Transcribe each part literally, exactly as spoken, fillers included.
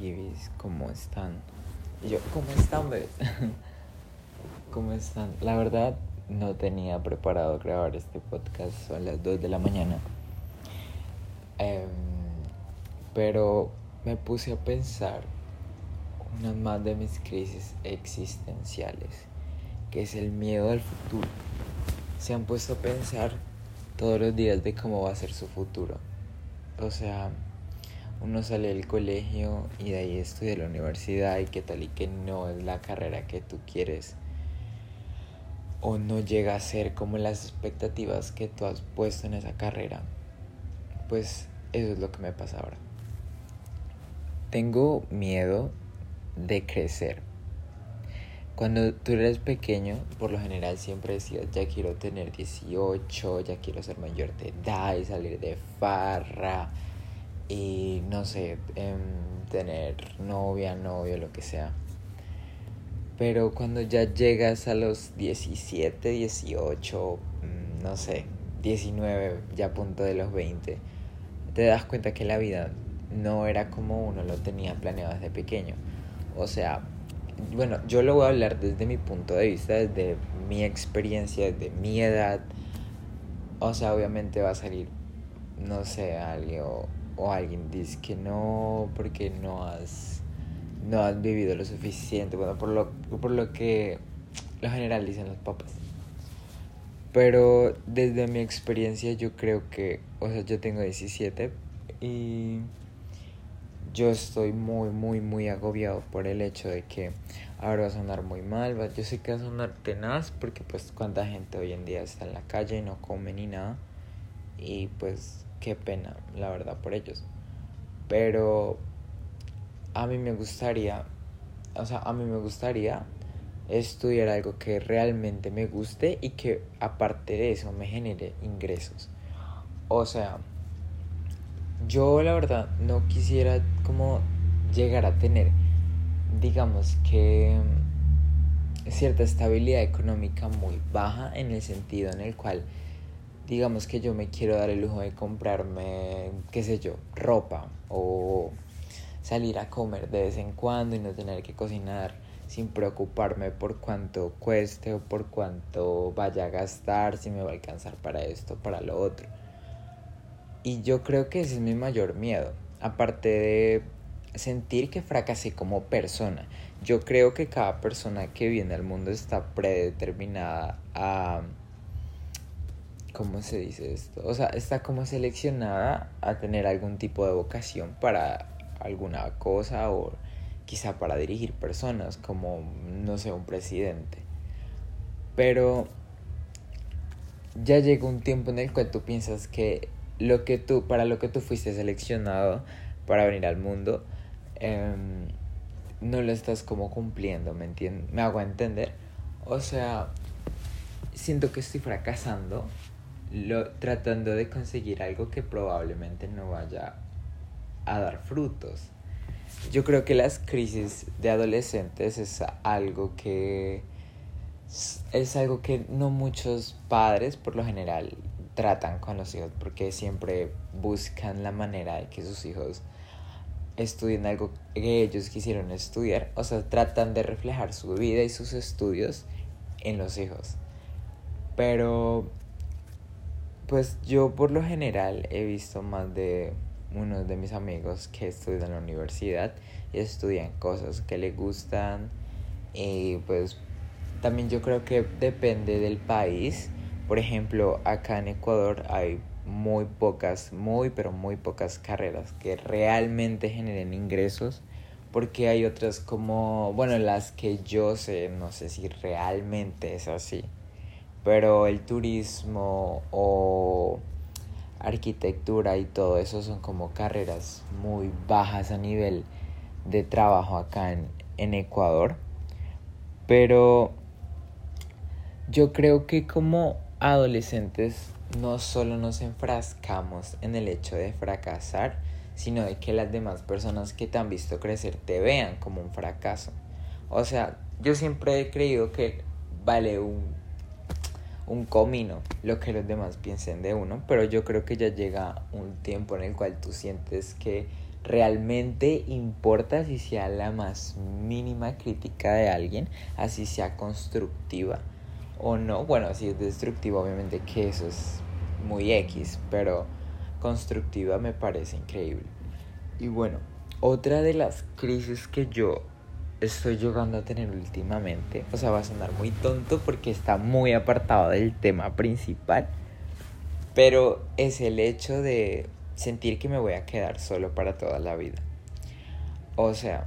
Gibis, ¿cómo están? Y yo, ¿cómo están, bebés? ¿Cómo están? La verdad, no tenía preparado grabar este podcast, son las dos de la mañana. Eh, pero me puse a pensar una más de mis crisis existenciales, que es el miedo al futuro. Se han puesto a pensar todos los días de cómo va a ser su futuro. O sea, uno sale del colegio y de ahí estudia la universidad y qué tal y que no es la carrera que tú quieres o no llega a ser como las expectativas que tú has puesto en esa carrera. Pues eso es lo que me pasa ahora. Tengo miedo de crecer. Cuando tú eres pequeño, por lo general siempre decías, ya quiero tener dieciocho, ya quiero ser mayor de edad y salir de farra y no sé, eh, tener novia, novio, lo que sea. Pero cuando ya llegas a los diecisiete, dieciocho, no sé, diecinueve, ya a punto de los veinte, te das cuenta que la vida no era como uno lo tenía planeado desde pequeño. O sea, bueno, yo lo voy a hablar desde mi punto de vista, desde mi experiencia, desde mi edad. O sea, obviamente va a salir, no sé, alguien o, o alguien dice que no, porque no has no has vivido lo suficiente, bueno, por lo, por lo que lo general dicen los papás. Pero desde mi experiencia yo creo que, o sea, yo tengo diecisiete y yo estoy muy, muy, muy agobiado por el hecho de que ahora va a sonar muy mal. Yo sé que va a sonar tenaz porque pues cuánta gente hoy en día está en la calle y no come ni nada. Y pues qué pena, la verdad, por ellos. Pero a mí me gustaría, o sea, a mí me gustaría estudiar algo que realmente me guste y que aparte de eso me genere ingresos. O sea, yo la verdad no quisiera como llegar a tener, digamos que cierta estabilidad económica muy baja, en el sentido en el cual digamos que yo me quiero dar el lujo de comprarme, qué sé yo, ropa o salir a comer de vez en cuando y no tener que cocinar sin preocuparme por cuánto cueste o por cuánto vaya a gastar, si me va a alcanzar para esto, para lo otro. Y yo creo que ese es mi mayor miedo, aparte de sentir que fracasé como persona. Yo creo que cada persona que viene al mundo está predeterminada a... ¿Cómo se dice esto? O sea, está como seleccionada a tener algún tipo de vocación para alguna cosa o quizá para dirigir personas, como, no sé, un presidente. Pero ya llega un tiempo en el cual tú piensas que lo que tú, para lo que tú fuiste seleccionado para venir al mundo, eh, no lo estás como cumpliendo, ¿me entiendes? ¿Me hago entender? O sea, siento que estoy fracasando lo, tratando de conseguir algo que probablemente no vaya a dar frutos. Yo creo que las crisis de adolescentes es algo que es algo que no muchos padres por lo general tratan con los hijos, porque siempre buscan la manera de que sus hijos estudien algo que ellos quisieron estudiar. O sea, tratan de reflejar su vida y sus estudios en los hijos. Pero pues yo por lo general he visto más de unos de mis amigos que estudian en la universidad y estudian cosas que les gustan. Y pues también yo creo que depende del país. Por ejemplo, acá en Ecuador hay muy pocas, muy pero muy pocas carreras que realmente generen ingresos, porque hay otras como, bueno, las que yo sé, no sé si realmente es así, pero el turismo o arquitectura y todo eso son como carreras muy bajas a nivel de trabajo acá en, en Ecuador. Pero yo creo que como adolescentes no solo nos enfrascamos en el hecho de fracasar, sino de que las demás personas que te han visto crecer te vean como un fracaso. O sea, yo siempre he creído que vale un, un comino lo que los demás piensen de uno, pero yo creo que ya llega un tiempo en el cual tú sientes que realmente importa si sea la más mínima crítica de alguien, así sea constructiva o no. Bueno, si es destructiva, obviamente que eso es muy X, pero constructiva me parece increíble. Y bueno, otra de las crisis que yo estoy llegando a tener últimamente, o sea, va a sonar muy tonto porque está muy apartado del tema principal, pero es el hecho de sentir que me voy a quedar solo para toda la vida. O sea,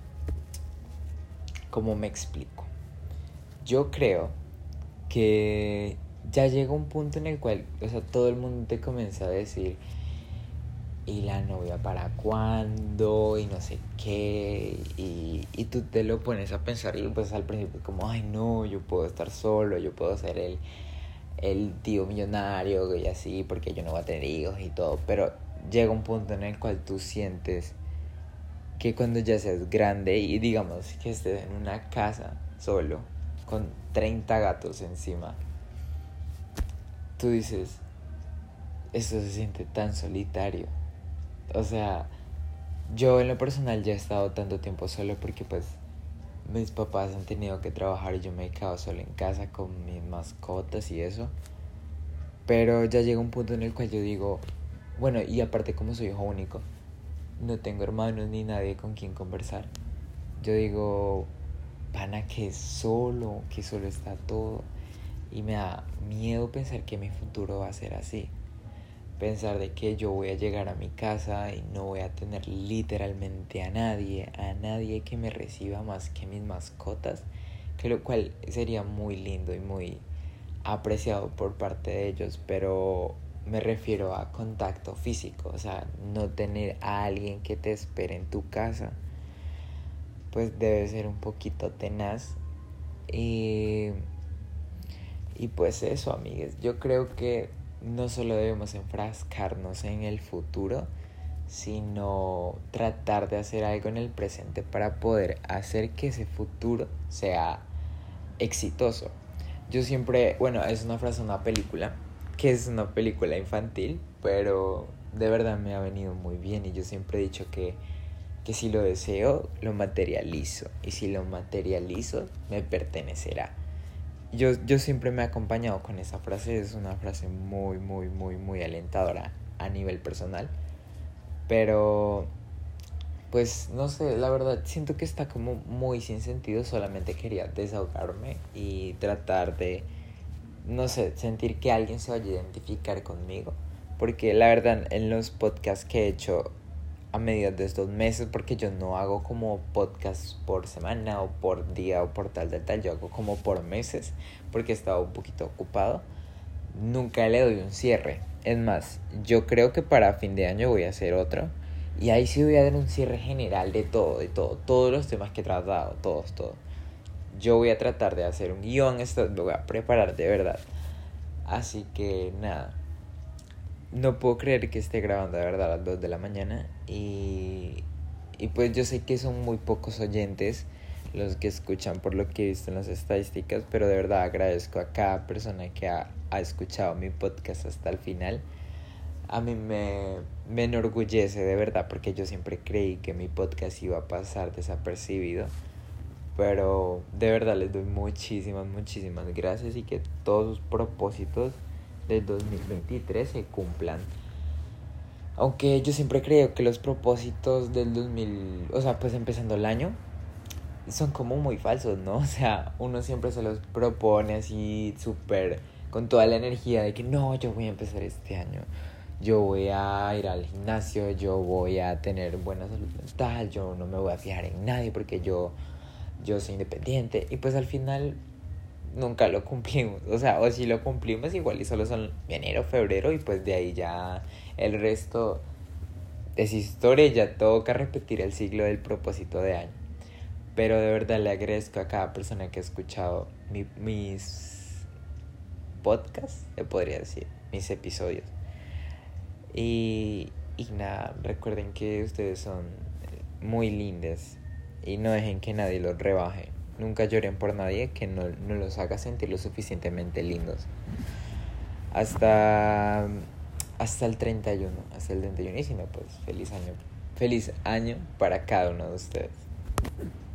¿cómo me explico? Yo creo que ya llega un punto en el cual, o sea, todo el mundo te comienza a decir, ¿y la novia para cuándo? Y no sé qué. Y, y tú te lo pones a pensar y pues al principio como, ay no, yo puedo estar solo, yo puedo ser el, el tío millonario y así, porque yo no voy a tener hijos y todo. Pero llega un punto en el cual tú sientes que cuando ya seas grande y digamos que estés en una casa solo, con treinta gatos encima, tú dices, esto se siente tan solitario. O sea, yo en lo personal ya he estado tanto tiempo solo porque pues mis papás han tenido que trabajar y yo me he quedado solo en casa con mis mascotas y eso. Pero ya llega un punto en el cual yo digo, bueno, y aparte como soy hijo único, no tengo hermanos ni nadie con quien conversar. Yo digo, pana, que solo, que solo está todo. Y me da miedo pensar que mi futuro va a ser así. Pensar de que yo voy a llegar a mi casa y no voy a tener literalmente a nadie, a nadie que me reciba más que mis mascotas, que lo cual sería muy lindo y muy apreciado por parte de ellos, pero me refiero a contacto físico, o sea, no tener a alguien que te espere en tu casa, pues debe ser un poquito tenaz. Y, y pues eso, amigues, yo creo que no solo debemos enfrascarnos en el futuro, sino tratar de hacer algo en el presente para poder hacer que ese futuro sea exitoso. Yo siempre, bueno, es una frase de una película, que es una película infantil, pero de verdad me ha venido muy bien y yo siempre he dicho que, que si lo deseo, lo materializo, y si lo materializo, me pertenecerá. Yo, yo siempre me he acompañado con esa frase, es una frase muy, muy, muy, muy alentadora a nivel personal. Pero, pues, no sé, la verdad, siento que está como muy sin sentido, solamente quería desahogarme y tratar de, no sé, sentir que alguien se vaya a identificar conmigo. Porque la verdad, en los podcasts que he hecho a medida de estos meses, porque yo no hago como podcast por semana o por día o por tal, tal, tal, yo hago como por meses, porque he estado un poquito ocupado, nunca le doy un cierre. Es más, yo creo que para fin de año voy a hacer otro, y ahí sí voy a dar un cierre general de todo, de todo, todos los temas que he tratado, todos, todos. Yo voy a tratar de hacer un guión, esto lo voy a preparar de verdad. Así que nada, no puedo creer que esté grabando de verdad a las dos de la mañana y, y pues yo sé que son muy pocos oyentes los que escuchan por lo que he visto en las estadísticas, pero de verdad agradezco a cada persona que ha, ha escuchado mi podcast hasta el final. A mí me, me enorgullece de verdad porque yo siempre creí que mi podcast iba a pasar desapercibido, pero de verdad les doy muchísimas, muchísimas gracias y que todos sus propósitos del dos mil veintitrés se cumplan. Aunque yo siempre creo que los propósitos del dos mil, o sea, pues empezando el año, son como muy falsos, ¿no? O sea, uno siempre se los propone así súper con toda la energía de que no, yo voy a empezar este año, yo voy a ir al gimnasio, yo voy a tener buena salud mental, yo no me voy a fijar en nadie porque yo, yo soy independiente. Y pues al final nunca lo cumplimos, o sea, o si lo cumplimos igual y solo son enero, febrero y pues de ahí ya el resto es historia, ya toca repetir el ciclo del propósito de año. Pero de verdad le agradezco a cada persona que ha escuchado mi, mis podcasts, le podría decir, mis episodios. Y, y nada, recuerden que ustedes son muy lindas y no dejen que nadie los rebaje. Nunca lloren por nadie que no, no los haga sentir lo suficientemente lindos. Hasta, hasta el treinta y uno, hasta el treinta y uno, y si no, pues feliz año feliz año para cada uno de ustedes.